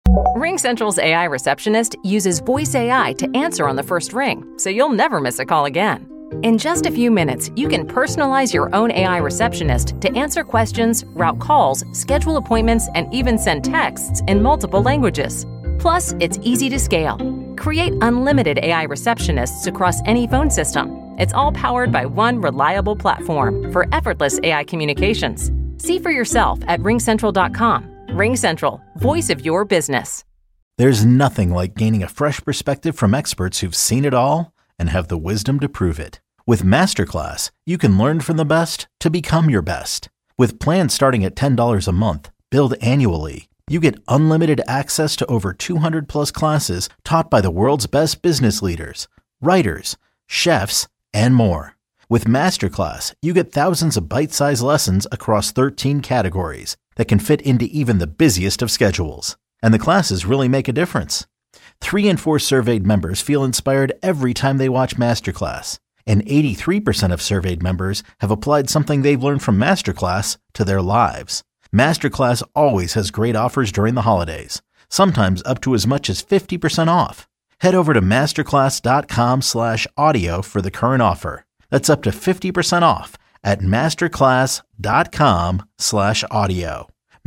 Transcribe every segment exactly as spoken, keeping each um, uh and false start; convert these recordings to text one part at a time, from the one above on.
RingCentral's A I receptionist uses voice A I to answer on the first ring, so you'll never miss a call again. In just a few minutes, you can personalize your own A I receptionist to answer questions, route calls, schedule appointments, and even send texts in multiple languages. Plus, it's easy to scale. Create unlimited A I receptionists across any phone system. It's all powered by one reliable platform for effortless A I communications. See for yourself at ring central dot com. RingCentral, voice of your business. There's nothing like gaining a fresh perspective from experts who've seen it all and have the wisdom to prove it. With Masterclass, you can learn from the best to become your best. With plans starting at ten dollars a month, billed annually, you get unlimited access to over two hundred plus classes taught by the world's best business leaders, writers, chefs, and more. With Masterclass, you get thousands of bite-sized lessons across thirteen categories that can fit into even the busiest of schedules. And the classes really make a difference. Three in four surveyed members feel inspired every time they watch Masterclass. And eighty-three percent of surveyed members have applied something they've learned from Masterclass to their lives. Masterclass always has great offers during the holidays, sometimes up to as much as fifty percent off. Head over to masterclass.com slash audio for the current offer. That's up to fifty percent off at masterclass.com slash audio.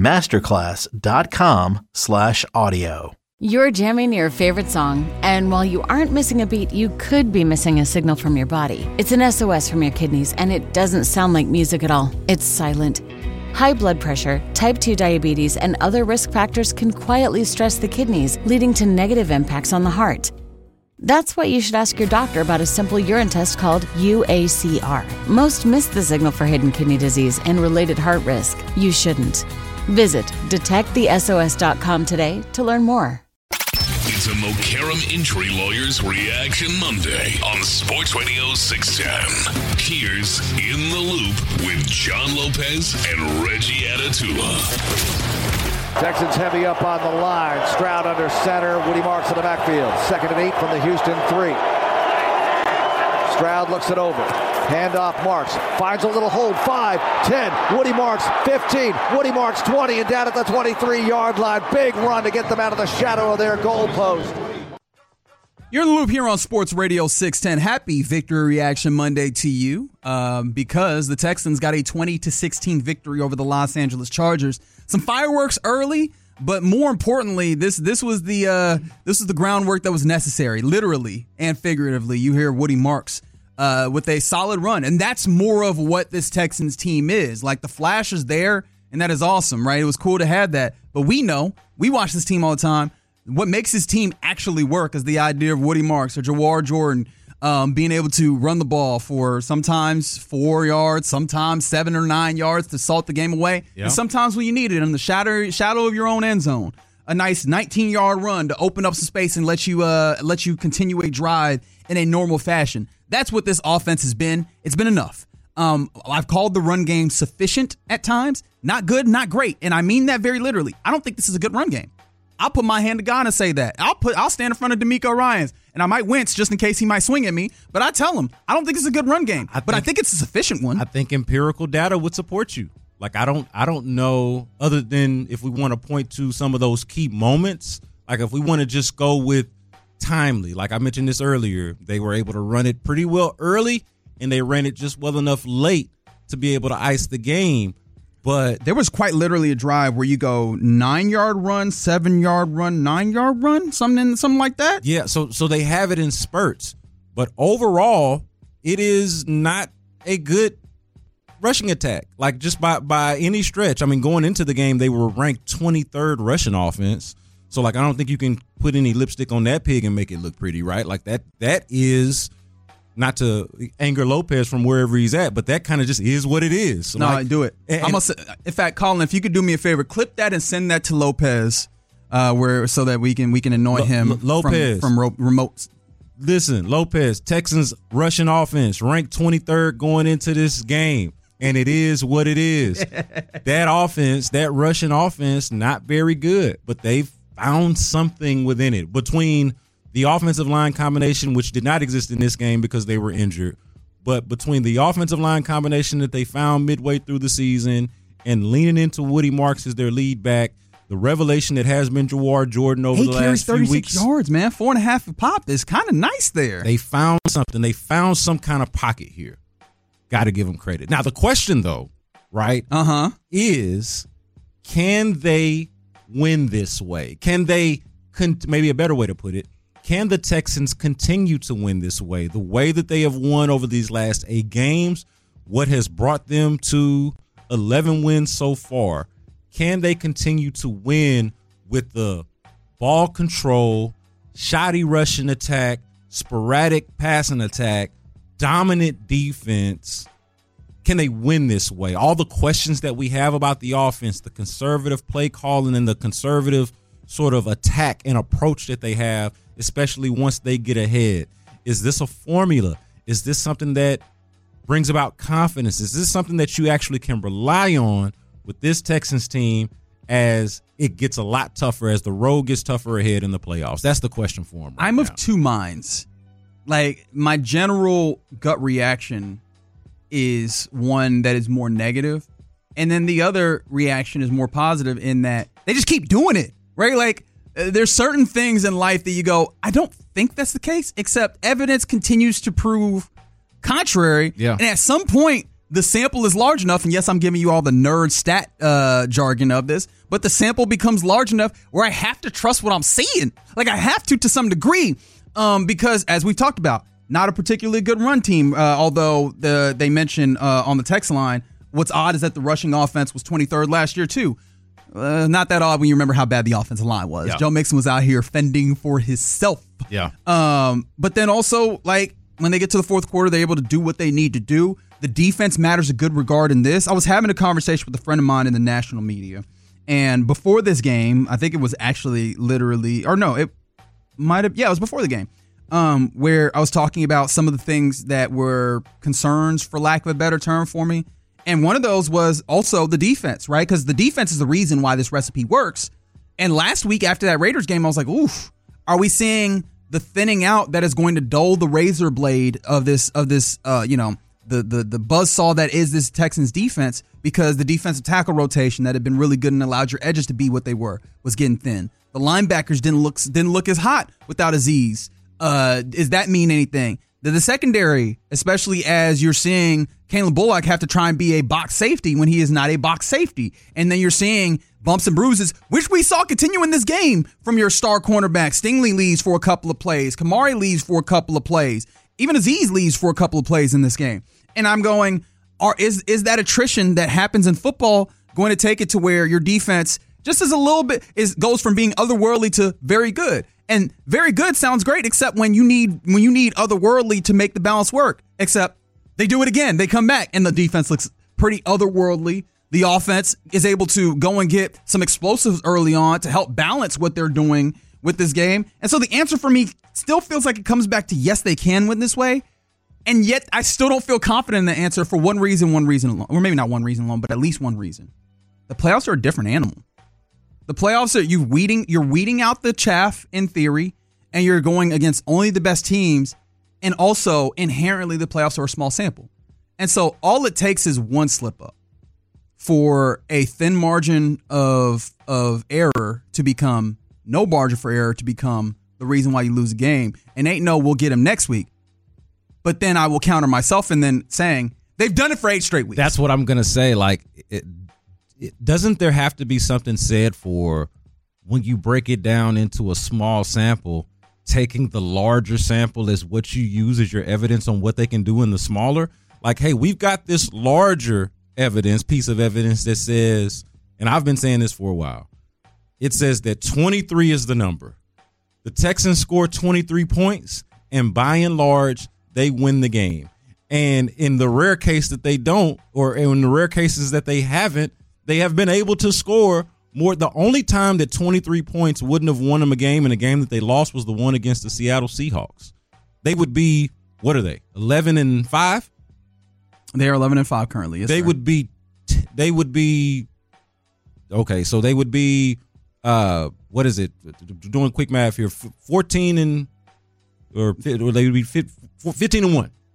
Masterclass.com slash audio. You're jamming your favorite song, and while you aren't missing a beat, you could be missing a signal from your body. It's an S O S from your kidneys, and it doesn't sound like music at all. It's silent. High blood pressure, type two diabetes, and other risk factors can quietly stress the kidneys, leading to negative impacts on the heart. That's why you should ask your doctor about a simple urine test called U A C R. Most miss the signal for hidden kidney disease and related heart risk. You shouldn't. Visit detect the S O S dot com today to learn more. It's a Mokaram Injury Lawyers Reaction Monday on Sports Radio six ten. Here's In the Loop with John Lopez and Reggie Atatula. Texans heavy up on the line. Stroud under center. Woody Marks in the backfield. Second and eight from the Houston three. Stroud looks it over. Handoff Marks. Finds a little hold. Five, ten. Woody Marks, fifteen. Woody Marks, twenty. And down at the twenty-three-yard line. Big run to get them out of the shadow of their goal post. You're in the loop here on Sports Radio six ten. Happy Victory Reaction Monday to you um, because the Texans got a twenty to sixteen victory over the Los Angeles Chargers. Some fireworks early, but more importantly, this this was the uh, this was the groundwork that was necessary, literally and figuratively. You hear Woody Marks uh, with a solid run, and that's more of what this Texans team is. Like, the flash is there, and that is awesome, right? It was cool to have that, but we know, we watch this team all the time. What makes this team actually work is the idea of Woody Marks or Jawar Jordan um, being able to run the ball for sometimes four yards, sometimes seven or nine yards to salt the game away, yep. And sometimes when you need it in the shadow shadow of your own end zone, a nice nineteen-yard run to open up some space and let you uh, let you continue a drive in a normal fashion. That's what this offense has been. It's been enough. Um, I've called the run game sufficient at times, not good, not great, and I mean that very literally. I don't think this is a good run game. I'll put my hand to God and say that. I'll put. I'll stand in front of D'Amico Ryans, and I might wince just in case he might swing at me. But I tell him, I don't think it's a good run game. I but think, I think it's a sufficient one. I think empirical data would support you. Like, I don't. I don't know, other than if we want to point to some of those key moments. Like, if we want to just go with timely, like I mentioned this earlier, they were able to run it pretty well early, and they ran it just well enough late to be able to ice the game. But there was quite literally a drive where you go nine-yard run, seven-yard run, nine-yard run, something something like that. Yeah, so so they have it in spurts. But overall, it is not a good rushing attack, like just by, by any stretch. I mean, going into the game, they were ranked twenty-third rushing offense. So, like, I don't think you can put any lipstick on that pig and make it look pretty, right? Like, that that is... Not to anger Lopez from wherever he's at, but that kind of just is what it is. So no, like, do it. And, I'm gonna say, in fact, Colin, if you could do me a favor, clip that and send that to Lopez, uh, where so that we can we can annoy L- him L- Lopez from, from ro- remote. Listen, Lopez, Texans rushing offense ranked twenty-third going into this game, and it is what it is. That offense, that rushing offense, not very good, but they've found something within it between the offensive line combination, which did not exist in this game because they were injured, but between the offensive line combination that they found midway through the season and leaning into Woody Marks as their lead back, the revelation that has been Jawar Jordan over he the carries last few weeks. thirty-six yards, man. Four and a half a pop is kind of nice there. They found something. They found some kind of pocket here. Got to give them credit. Now, the question, though, right, uh-huh, is can they win this way? Can they, con- maybe a better way to put it, can the Texans continue to win this way? The way that they have won over these last eight games, what has brought them to eleven wins so far, can they continue to win with the ball control, shoddy rushing attack, sporadic passing attack, dominant defense? Can they win this way? All the questions that we have about the offense, the conservative play calling and the conservative sort of attack and approach that they have, especially once they get ahead. Is this a formula? Is this something that brings about confidence? Is this something that you actually can rely on with this Texans team as it gets a lot tougher, as the road gets tougher ahead in the playoffs? That's the question for them right I'm now. of two minds. Like, my general gut reaction is one that is more negative, and then the other reaction is more positive in that they just keep doing it, right? Like, uh, there's certain things in life that you go, I don't think that's the case, except evidence continues to prove contrary. Yeah. And at some point, the sample is large enough, and yes, I'm giving you all the nerd stat uh, jargon of this, but the sample becomes large enough where I have to trust what I'm seeing. Like, I have to to some degree, um, because as we've talked about, not a particularly good run team, uh, although the, they mentioned uh, on the text line, what's odd is that the rushing offense was twenty-third last year, too. Uh, not that odd when you remember how bad the offensive line was. Yeah. Joe Mixon was out here fending for himself. Yeah. Um, but then also, like, when they get to the fourth quarter, they're able to do what they need to do. The defense matters a good regard in this. I was having a conversation with a friend of mine in the national media, and before this game, I think it was actually literally, or no, it might have, yeah, it was before the game, um, where I was talking about some of the things that were concerns, for lack of a better term, for me. And one of those was also the defense, right? Because the defense is the reason why this recipe works. And last week after that Raiders game, I was like, oof, are we seeing the thinning out that is going to dull the razor blade of this, of this, uh, you know, the the the buzzsaw that is this Texans defense, because the defensive tackle rotation that had been really good and allowed your edges to be what they were was getting thin. The linebackers didn't look didn't look as hot without Azeez. Uh, does that mean anything? The, the secondary, especially as you're seeing Caleb Bullock have to try and be a box safety when he is not a box safety. And then you're seeing bumps and bruises, which we saw continue in this game from your star cornerback. Stingley leaves for a couple of plays. Kamari leaves for a couple of plays. Even Azeez leaves for a couple of plays in this game. And I'm going, are, is, is that attrition that happens in football going to take it to where your defense just as a little bit is goes from being otherworldly to very good? And very good sounds great, except when you need when you need otherworldly to make the balance work. Except they do it again. They come back, and the defense looks pretty otherworldly. The offense is able to go and get some explosives early on to help balance what they're doing with this game. And so the answer for me still feels like it comes back to yes, they can win this way. And yet I still don't feel confident in the answer for one reason, one reason alone. Or maybe not one reason alone, but at least one reason. The playoffs are a different animal. The playoffs are you weeding, you're weeding out the chaff in theory, and you're going against only the best teams. And also inherently the playoffs are a small sample. And so all it takes is one slip up for a thin margin of of error to become no margin for error to become the reason why you lose a game. And ain't no we'll get him next week. But then I will counter myself and then saying they've done it for eight straight weeks. That's what I'm going to say. Like, it, it, doesn't there have to be something said for when you break it down into a small sample, taking the larger sample as what you use as your evidence on what they can do in the smaller? Like, hey, we've got this larger evidence, piece of evidence that says, and I've been saying this for a while, it says that twenty-three is the number. The Texans score twenty-three points, and by and large, they win the game. And in the rare case that they don't, or in the rare cases that they haven't, they have been able to score more. The only time that twenty-three points wouldn't have won them a game, and a game that they lost was the one against the Seattle Seahawks. They would be, what are they, eleven and five? They are eleven and five currently. Yes, they sir. would be, they would be, okay, so they would be, uh, what is it? Doing quick math here, fourteen and, or, or they would be fifteen and one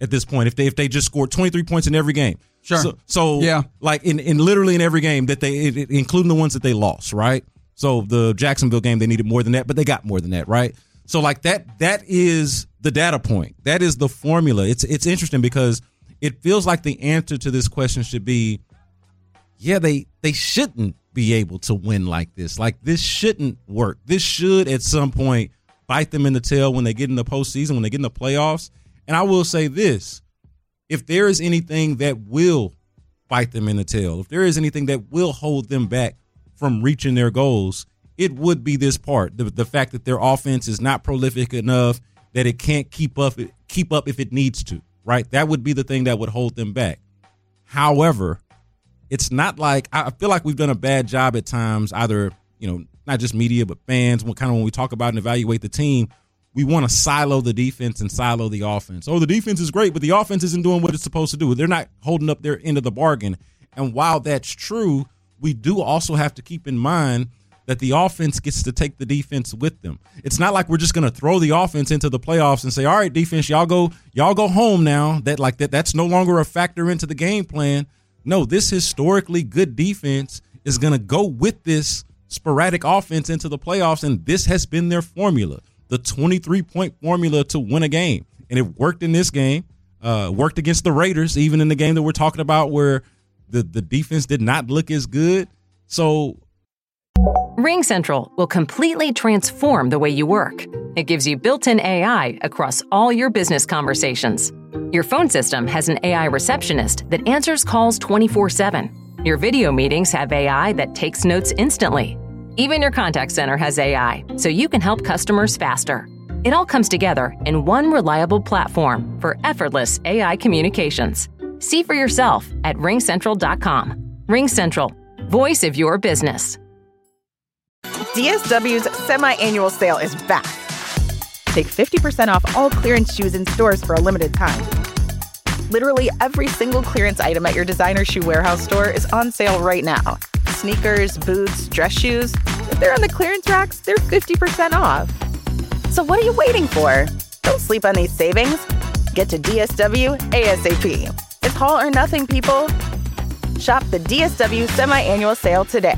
at this point if they if they just scored twenty-three points in every game. Sure. So, so yeah. like in, in literally in every game that they, it, including the ones that they lost, right? So the Jacksonville game, they needed more than that, but they got more than that, right? So like that, that is the data point. That is the formula. It's it's interesting because it feels like the answer to this question should be, yeah, they they shouldn't be able to win like this. Like this shouldn't work. This should at some point bite them in the tail when they get in the postseason, when they get in the playoffs. And I will say this. If there is anything that will bite them in the tail, if there is anything that will hold them back from reaching their goals, it would be this part, the, the fact that their offense is not prolific enough that it can't keep up keep up if it needs to, right? That would be the thing that would hold them back. However, it's not like I feel like we've done a bad job at times, either, you know, not just media, but fans, when kind of when we talk about and evaluate the team, we want to silo the defense and silo the offense. Oh, the defense is great, but the offense isn't doing what it's supposed to do. They're not holding up their end of the bargain. And while that's true, we do also have to keep in mind that the offense gets to take the defense with them. It's not like we're just going to throw the offense into the playoffs and say, all right, defense, y'all go, y'all go home now. That like that, that's no longer a factor into the game plan. No, this historically good defense is going to go with this sporadic offense into the playoffs, and this has been their formula. The twenty-three point formula to win a game. And it worked in this game, uh, worked against the Raiders, even in the game that we're talking about where the, the defense did not look as good. So RingCentral will completely transform the way you work. It gives you built-in A I across all your business conversations. Your phone system has an A I receptionist that answers calls twenty-four seven. Your video meetings have A I that takes notes instantly. Even your contact center has A I, so you can help customers faster. It all comes together in one reliable platform for effortless A I communications. See for yourself at ring central dot com. RingCentral, voice of your business. D S W's semi-annual sale is back. Take fifty percent off all clearance shoes in stores for a limited time. Literally every single clearance item at your designer shoe warehouse store is on sale right now. Sneakers, boots, dress shoes. If they're on the clearance racks, they're fifty percent off. So what are you waiting for? Don't sleep on these savings. Get to D S W ASAP. It's all or nothing, people. Shop the D S W semi-annual sale today.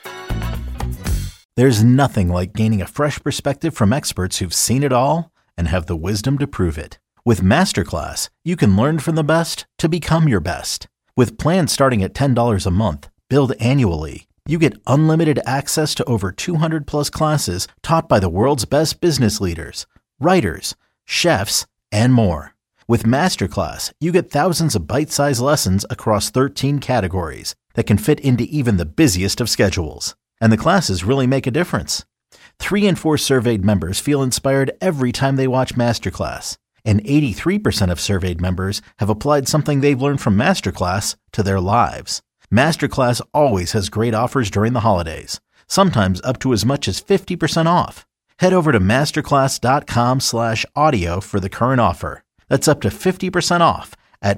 There's nothing like gaining a fresh perspective from experts who've seen it all and have the wisdom to prove it. With Masterclass, you can learn from the best to become your best. With plans starting at ten dollars a month, billed annually, you get unlimited access to over two hundred plus classes taught by the world's best business leaders, writers, chefs, and more. With Masterclass, you get thousands of bite-sized lessons across thirteen categories that can fit into even the busiest of schedules. And the classes really make a difference. Three in four surveyed members feel inspired every time they watch Masterclass. And eighty-three percent of surveyed members have applied something they've learned from Masterclass to their lives. Masterclass always has great offers during the holidays, sometimes up to as much as fifty percent off. Head over to masterclass.com slash audio for the current offer. That's up to fifty percent off at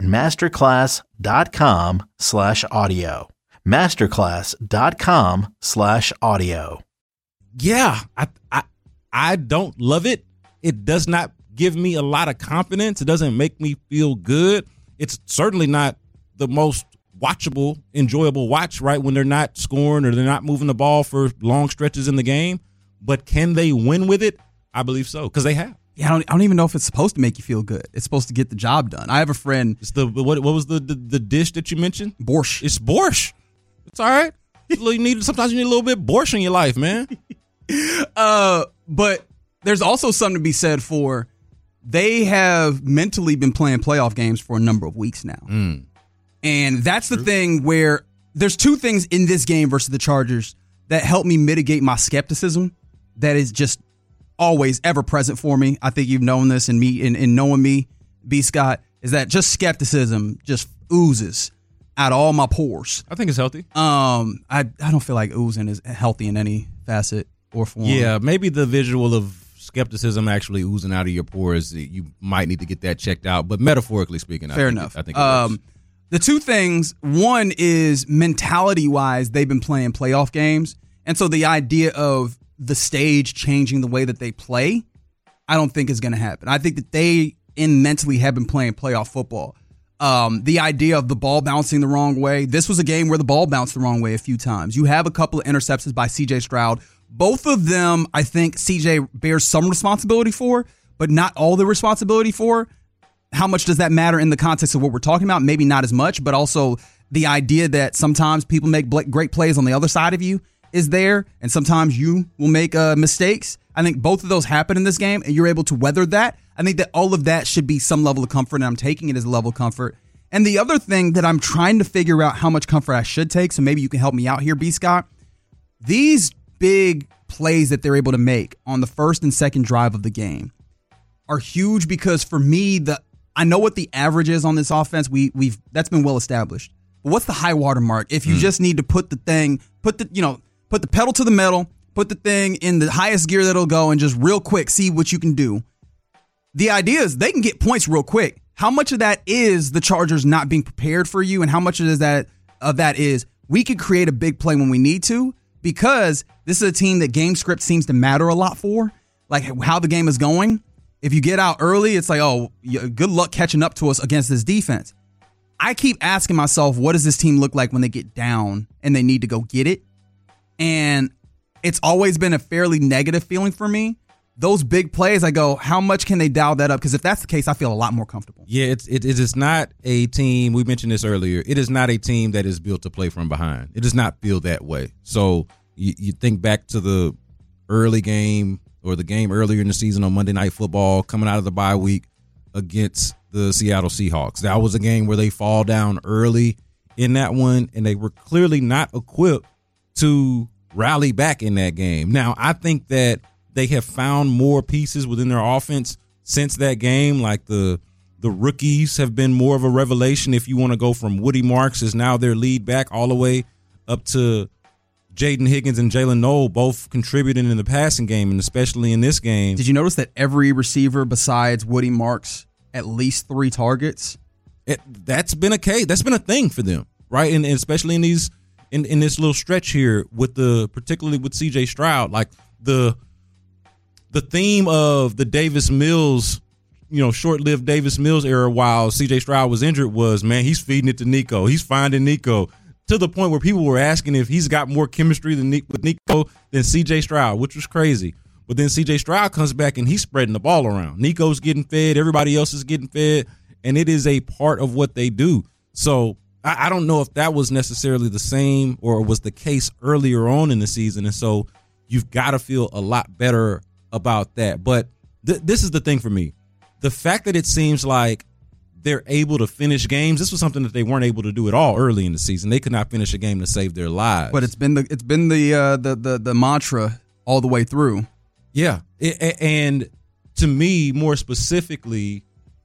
masterclass.com slash audio. Masterclass.com slash audio. Yeah, I, I I don't love it. It does not give me a lot of confidence. It doesn't make me feel good. It's certainly not the most watchable, enjoyable watch, right, when they're not scoring or they're not moving the ball for long stretches in the game. But can they win with it? I believe so, because they have. Yeah, I don't, I don't even know if it's supposed to make you feel good. It's supposed to get the job done. I have a friend. It's the what? What was the the, the dish that you mentioned? Borscht. It's borscht. It's all right. You need sometimes you need a little bit of borscht in your life, man. uh, but there's also something to be said for they have mentally been playing playoff games for a number of weeks now, mm. and that's the True. thing where there's two things in this game versus the Chargers that help me mitigate my skepticism. That is just always ever present for me. I think you've known this in me in, in knowing me, B. Scott, is that just skepticism just oozes out of all my pores. I think it's healthy. Um, I, I don't feel like oozing is healthy in any facet or form. Yeah, maybe the visual of skepticism actually oozing out of your pores, you might need to get that checked out. But metaphorically speaking, fair I think enough. It, I think it um, works. The two things, one is mentality-wise, they've been playing playoff games. And so the idea of the stage changing the way that they play, I don't think is going to happen. I think that they and mentally have been playing playoff football. Um, the idea of the ball bouncing the wrong way. This was a game where the ball bounced the wrong way a few times. You have a couple of interceptions by C J Stroud. Both of them, I think C J bears some responsibility for, but not all the responsibility for. How much does that matter in the context of what we're talking about? Maybe not as much, but also the idea that sometimes people make great plays on the other side of you is there, and sometimes you will make uh, mistakes. I think both of those happen in this game, and you're able to weather that. I think that all of that should be some level of comfort, and I'm taking it as a level of comfort. And the other thing that I'm trying to figure out how much comfort I should take, so maybe you can help me out here, B. Scott. These big plays that they're able to make on the first and second drive of the game are huge because for me, the I know what the average is on this offense. We we've that's been well established. But what's the high water mark? If you mm. just need to put the thing, put the you know, put the pedal to the metal, put the thing in the highest gear that'll go, and just real quick see what you can do. The idea is they can get points real quick. How much of that is the Chargers not being prepared for you, and how much of that of that is we could create a big play when we need to? Because this is a team that game script seems to matter a lot for, like how the game is going. If you get out early, it's like, oh, good luck catching up to us against this defense. I keep asking myself, what does this team look like when they get down and they need to go get it? And it's always been a fairly negative feeling for me. Those big plays, I go, how much can they dial that up? Because if that's the case, I feel a lot more comfortable. Yeah, it's, it, it is not a team, we mentioned this earlier, it is not a team that is built to play from behind. It does not feel that way. So you, you think back to the early game or the game earlier in the season on Monday Night Football, coming out of the bye week against the Seattle Seahawks. That was a game where they fall down early in that one, and they were clearly not equipped to rally back in that game. Now, I think that they have found more pieces within their offense since that game. Like the the rookies have been more of a revelation. If you want to go from Woody Marks is now their lead back all the way up to Jaden Higgins and Jalen Noel, both contributing in the passing game, and especially in this game. Did you notice that every receiver besides Woody Marks at least three targets? It, that's been a case. That's been a thing for them, right? And, and especially in these in, in this little stretch here with the particularly with C J Stroud, like the the theme of the Davis Mills, you know, short-lived Davis Mills era while C J Stroud was injured was, man, he's feeding it to Nico. He's finding Nico. To the point where people were asking if he's got more chemistry than with Nico than C J Stroud, which was crazy. But then C J Stroud comes back and he's spreading the ball around. Nico's getting fed. Everybody else is getting fed. And it is a part of what they do. So I, I don't know if that was necessarily the same or was the case earlier on in the season. And so you've got to feel a lot better about that. But th- this is the thing for me. The fact that it seems like they're able to finish games. This was something that they weren't able to do at all early in the season. They could not finish a game to save their lives. But it's been the it's been the uh, the, the the mantra all the way through. Yeah, it, and to me, more specifically,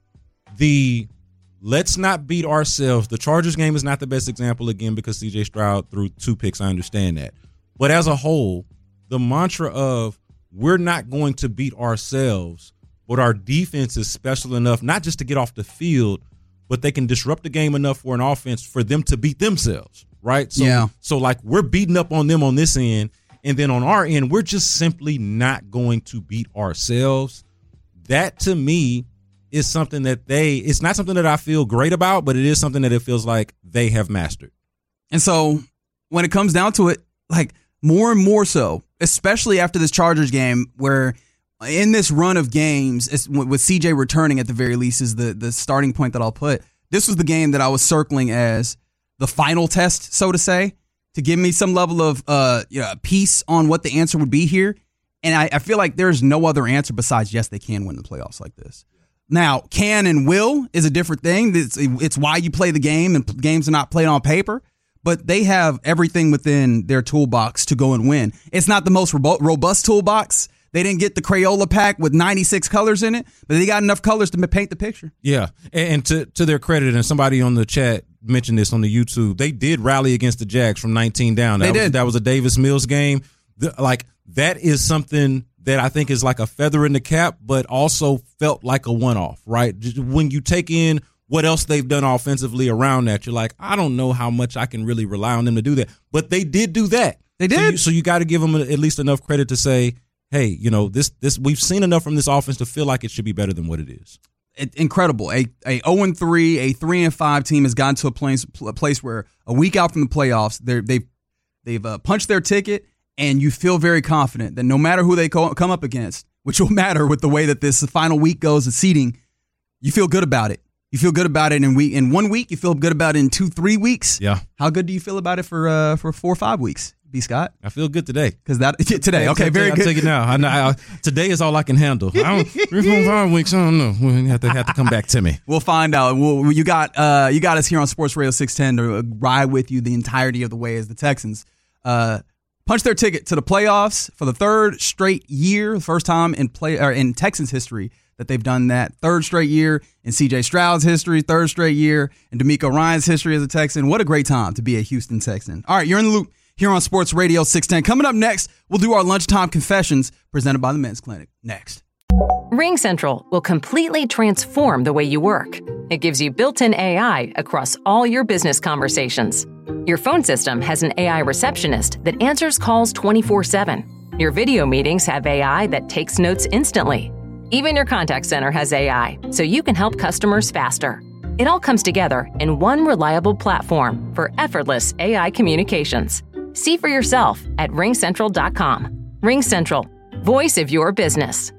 the let's not beat ourselves. The Chargers game is not the best example again because C J Stroud threw two picks. I understand that, but as a whole, the mantra of we're not going to beat ourselves. But our defense is special enough, not just to get off the field, but they can disrupt the game enough for an offense for them to beat themselves, right? So, yeah. So, like, we're beating up on them on this end, and then on our end, we're just simply not going to beat ourselves. That, to me, is something that they – it's not something that I feel great about, but it is something that it feels like they have mastered. And so, when it comes down to it, like, more and more so, especially after this Chargers game where – in this run of games, with C J returning at the very least is the, the starting point that I'll put. This was the game that I was circling as the final test, so to say, to give me some level of uh, you know, peace on what the answer would be here. And I, I feel like there's no other answer besides, yes, they can win the playoffs like this. Now, can and will is a different thing. It's, it's why you play the game, and games are not played on paper. But they have everything within their toolbox to go and win. It's not the most robust toolbox. They didn't get the Crayola pack with ninety-six colors in it, but they got enough colors to paint the picture. Yeah, and to to their credit, and somebody on the chat mentioned this on the YouTube, they did rally against the Jags from nineteen down. That they was, did. That was a Davis Mills game. The, like, that is something that I think is like a feather in the cap, but also felt like a one-off, right? When you take in what else they've done offensively around that, you're like, I don't know how much I can really rely on them to do that. But they did do that. They did. So you, so you got to give them at least enough credit to say, hey, you know, this this we've seen enough from this offense to feel like it should be better than what it is. it, incredible. A a oh and three, a three and five team has gotten to a place a place where a week out from the playoffs, they they've they've uh, punched their ticket, and you feel very confident that no matter who they co- come up against, which will matter with the way that this final week goes, the seeding, you feel good about it. You feel good about it in week in one week. You feel good about it in two, three weeks. Yeah. How good do you feel about it for uh, for four or five weeks, B. Scott? I feel good today. Because that today, okay, very I'll good. take it now. I know. I, today is all I can handle. I don't, three, four, five weeks. I don't know. We have to have to come back to me. We'll find out. We'll, you got uh, you got us here on Sports Radio six ten to ride with you the entirety of the way as the Texans uh, punch their ticket to the playoffs for the third straight year, first time in play or in Texans history that they've done that. Third straight year in C J Stroud's history, third straight year in D'Amico Ryan's history as a Texan. What a great time to be a Houston Texan. All right, you're in the loop here on Sports Radio six ten. Coming up next, we'll do our lunchtime confessions presented by the Men's Clinic. Next. Ring Central will completely transform the way you work. It gives you built-in A I across all your business conversations. Your phone system has an A I receptionist that answers calls twenty-four seven. Your video meetings have A I that takes notes instantly. Even your contact center has A I, so you can help customers faster. It all comes together in one reliable platform for effortless A I communications. See for yourself at ring central dot com. Ring Central, voice of your business.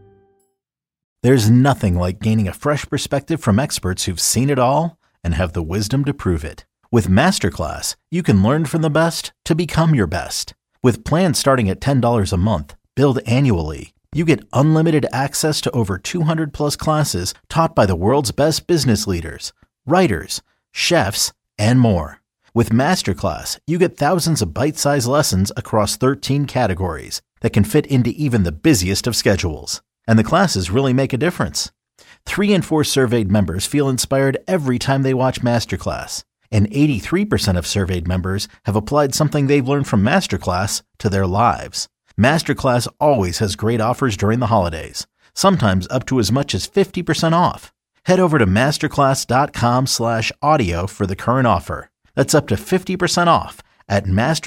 There's nothing like gaining a fresh perspective from experts who've seen it all and have the wisdom to prove it. With Masterclass, you can learn from the best to become your best. With plans starting at ten dollars a month, billed annually, you get unlimited access to over two hundred plus classes taught by the world's best business leaders, writers, chefs, and more. With Masterclass, you get thousands of bite-sized lessons across thirteen categories that can fit into even the busiest of schedules. And the classes really make a difference. Three in four surveyed members feel inspired every time they watch Masterclass. And eighty-three percent of surveyed members have applied something they've learned from Masterclass to their lives. Masterclass always has great offers during the holidays, sometimes up to as much as fifty percent off. Head over to masterclass.com slash audio for the current offer. That's up to fifty percent off at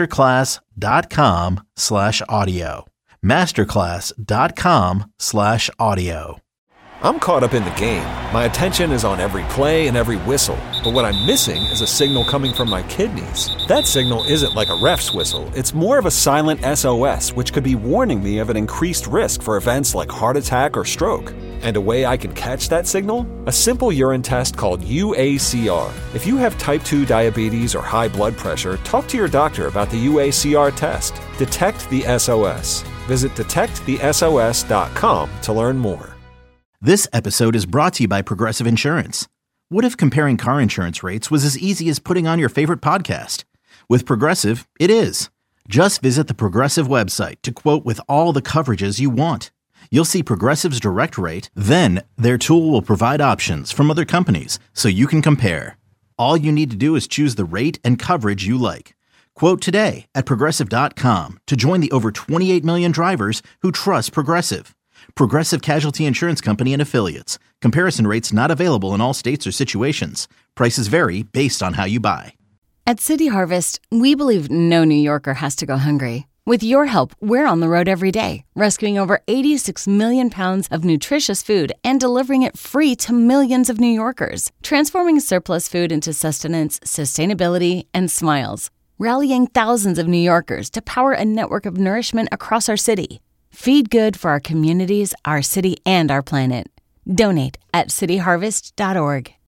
masterclass.com slash audio. Masterclass.com slash audio. I'm caught up in the game. My attention is on every play and every whistle. But what I'm missing is a signal coming from my kidneys. That signal isn't like a ref's whistle. It's more of a silent S O S, which could be warning me of an increased risk for events like heart attack or stroke. And a way I can catch that signal? A simple urine test called U A C R. If you have type two diabetes or high blood pressure, talk to your doctor about the U A C R test. Detect the S O S. Visit detect the S O S dot com to learn more. This episode is brought to you by Progressive Insurance. What if comparing car insurance rates was as easy as putting on your favorite podcast? With Progressive, it is. Just visit the Progressive website to quote with all the coverages you want. You'll see Progressive's direct rate, then their tool will provide options from other companies so you can compare. All you need to do is choose the rate and coverage you like. Quote today at progressive dot com to join the over twenty-eight million drivers who trust Progressive. Progressive Casualty Insurance Company and Affiliates. Comparison rates not available in all states or situations. Prices vary based on how you buy. At City Harvest, we believe no New Yorker has to go hungry. With your help, we're on the road every day, rescuing over eighty-six million pounds of nutritious food and delivering it free to millions of New Yorkers, transforming surplus food into sustenance, sustainability, and smiles, rallying thousands of New Yorkers to power a network of nourishment across our city. Feed good for our communities, our city, and our planet. Donate at city harvest dot org.